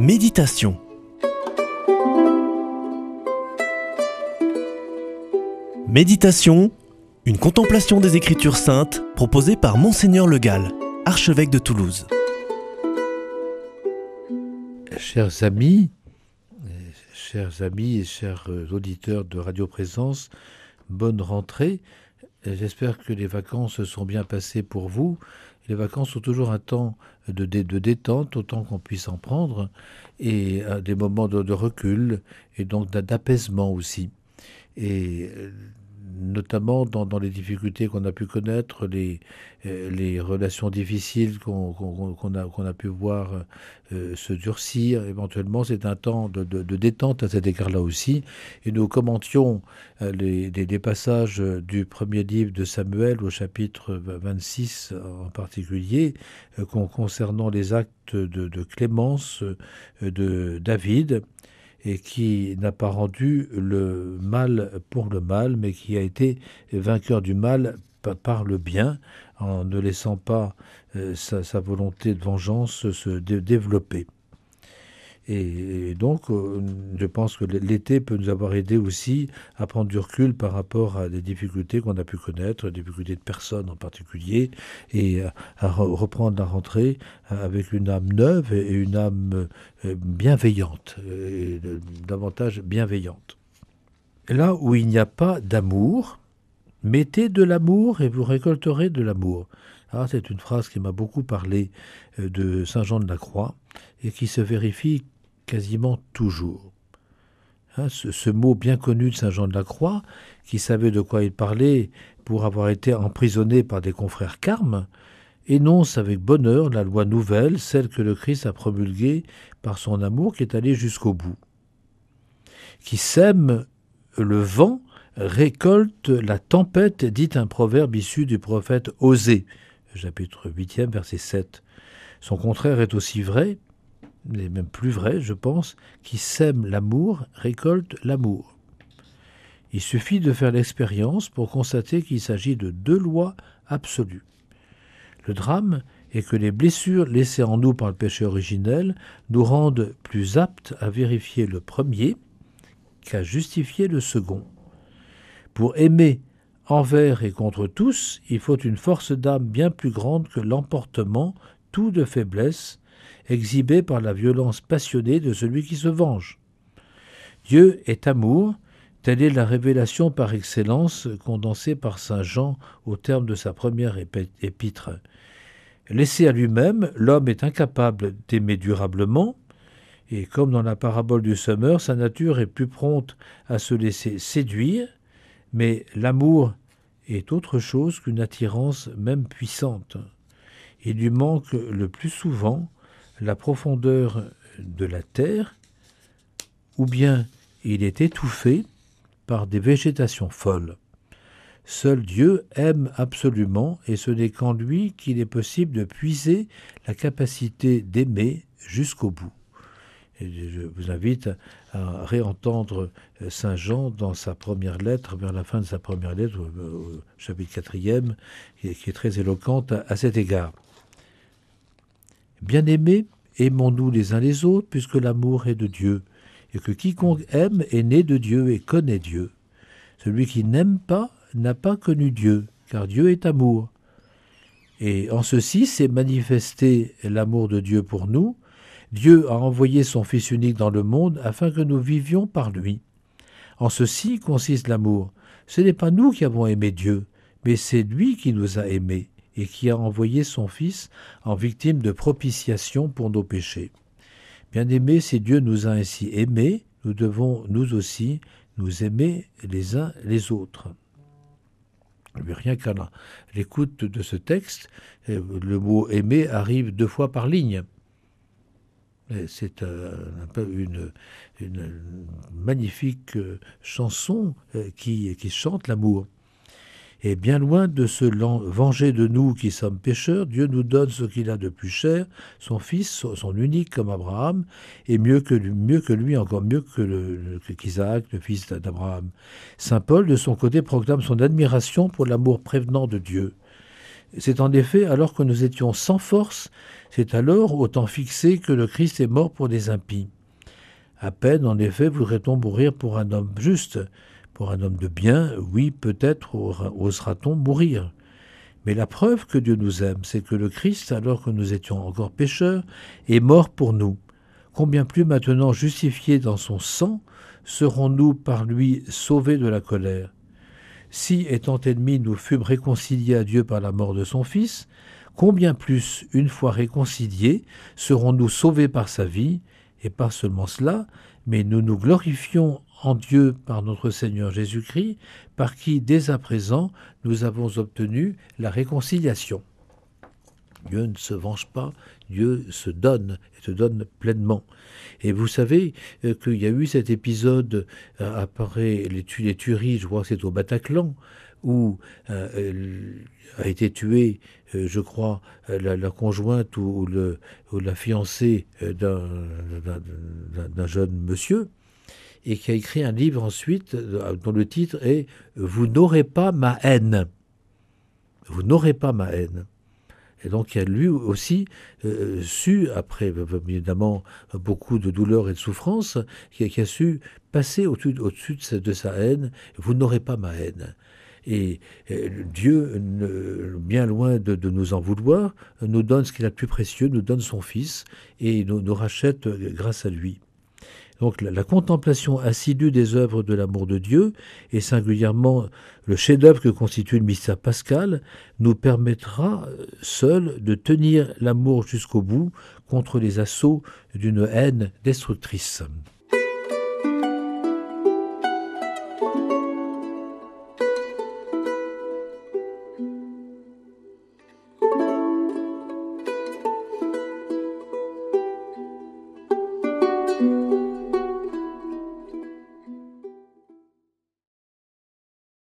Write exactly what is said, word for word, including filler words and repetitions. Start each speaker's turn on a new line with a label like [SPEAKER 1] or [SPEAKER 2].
[SPEAKER 1] Méditation. Méditation, une contemplation des Écritures saintes proposée par Monseigneur Le Gall, archevêque de Toulouse.
[SPEAKER 2] Chers amis, chers amis et chers auditeurs de Radio Présence, bonne rentrée. J'espère que les vacances se sont bien passées pour vous. Les vacances sont toujours un temps de, dé, de détente, autant qu'on puisse en prendre, et euh, des moments de, de recul, et donc d'apaisement aussi. Et euh, notamment dans, dans les difficultés qu'on a pu connaître, les, euh, les relations difficiles qu'on, qu'on, qu'on, a, qu'on a pu voir euh, se durcir. Éventuellement, c'est un temps de, de, de détente à cet égard-là aussi. Et nous commentions euh, les, les, les passages du premier livre de Samuel au chapitre vingt-six en particulier, euh, concernant les actes de, de clémence euh, de David, et qui n'a pas rendu le mal pour le mal, mais qui a été vainqueur du mal par le bien, en ne laissant pas euh, sa, sa volonté de vengeance se dé- développer. Et, et donc, euh, je pense que l'été peut nous avoir aidé aussi à prendre du recul par rapport à des difficultés qu'on a pu connaître, des difficultés de personnes en particulier, et à, à re- reprendre la rentrée avec une âme neuve et une âme euh, bienveillante, et davantage bienveillante. Là où il n'y a pas d'amour, mettez de l'amour et vous récolterez de l'amour. Ah, c'est une phrase qui m'a beaucoup parlé de Saint Jean de la Croix et qui se vérifie quasiment toujours. Hein, ce, ce mot bien connu de Saint Jean de la Croix, qui savait de quoi il parlait pour avoir été emprisonné par des confrères carmes, énonce avec bonheur la loi nouvelle, celle que le Christ a promulguée par son amour qui est allé jusqu'au bout. Qui sème le vent récolte la tempête, dit un proverbe issu du prophète Osée, chapitre huitième, verset sept. Son contraire est aussi vrai, et même plus vrai, je pense, qui sème l'amour récolte l'amour. Il suffit de faire l'expérience pour constater qu'il s'agit de deux lois absolues. Le drame est que les blessures laissées en nous par le péché originel nous rendent plus aptes à vérifier le premier qu'à justifier le second. Pour aimer envers et contre tous, il faut une force d'âme bien plus grande que l'emportement, tout de faiblesse, exhibé par la violence passionnée de celui qui se venge. Dieu est amour, telle est la révélation par excellence condensée par saint Jean au terme de sa première épître. Laissé à lui-même, l'homme est incapable d'aimer durablement, et comme dans la parabole du semeur, sa nature est plus prompte à se laisser séduire, mais l'amour est autre chose qu'une attirance même puissante. Il lui manque le plus souvent la profondeur de la terre, ou bien il est étouffé par des végétations folles. Seul Dieu aime absolument, et ce n'est qu'en lui qu'il est possible de puiser la capacité d'aimer jusqu'au bout. Et je vous invite à réentendre saint Jean dans sa première lettre, vers la fin de sa première lettre, au chapitre quatrième, qui est très éloquente à cet égard. Bien-aimés, aimons-nous les uns les autres, puisque l'amour est de Dieu, et que quiconque aime est né de Dieu et connaît Dieu. Celui qui n'aime pas n'a pas connu Dieu, car Dieu est amour. Et en ceci s'est manifesté l'amour de Dieu pour nous. Dieu a envoyé son Fils unique dans le monde afin que nous vivions par lui. En ceci consiste l'amour. Ce n'est pas nous qui avons aimé Dieu, mais c'est lui qui nous a aimés et qui a envoyé son Fils en victime de propitiation pour nos péchés. Bien-aimés, si Dieu nous a ainsi aimés, nous devons nous aussi nous aimer les uns les autres. Mais rien qu'à l'écoute de ce texte, le mot « aimer » arrive deux fois par ligne. C'est un, un peu une, une magnifique chanson qui, qui chante l'amour. Et bien loin de se venger de nous qui sommes pécheurs, Dieu nous donne ce qu'il a de plus cher, son Fils, son unique comme Abraham, et mieux que, mieux que lui, encore mieux que le, qu'Isaac, le fils d'Abraham. Saint Paul, de son côté, proclame son admiration pour l'amour prévenant de Dieu. C'est en effet alors que nous étions sans force, c'est alors au temps fixé que le Christ est mort pour des impies. À peine, en effet, voudrait-on mourir pour un homme juste. Pour un homme de bien, oui, peut-être osera-t-on mourir. Mais la preuve que Dieu nous aime, c'est que le Christ, alors que nous étions encore pécheurs, est mort pour nous. Combien plus maintenant justifiés dans son sang, serons-nous par lui sauvés de la colère. Si, étant ennemis, nous fûmes réconciliés à Dieu par la mort de son Fils, combien plus, une fois réconciliés, serons-nous sauvés par sa vie, et pas seulement cela, mais nous nous glorifions en Dieu par notre Seigneur Jésus-Christ, par qui, dès à présent, nous avons obtenu la réconciliation. Dieu ne se venge pas, Dieu se donne, et se donne pleinement. Et vous savez euh, qu'il y a eu cet épisode, euh, après les, tu les tueries, je crois que c'est au Bataclan, où euh, a été tuée, euh, je crois, la, la conjointe ou, ou, le, ou la fiancée d'un, d'un, d'un jeune monsieur, et qui a écrit un livre ensuite dont le titre est « Vous n'aurez pas ma haine ». Vous n'aurez pas ma haine. Et donc il a lui aussi euh, su, après évidemment beaucoup de douleur et de souffrance, qui a, qui a su passer au-dessus, au-dessus de, sa, de sa haine. Vous n'aurez pas ma haine. Et, et Dieu, ne, bien loin de, de nous en vouloir, nous donne ce qu'il a de plus précieux, nous donne son Fils et nous, nous rachète grâce à lui. Donc la, la contemplation assidue des œuvres de l'amour de Dieu, et singulièrement le chef-d'œuvre que constitue le mystère pascal, nous permettra seul de tenir l'amour jusqu'au bout contre les assauts d'une haine destructrice.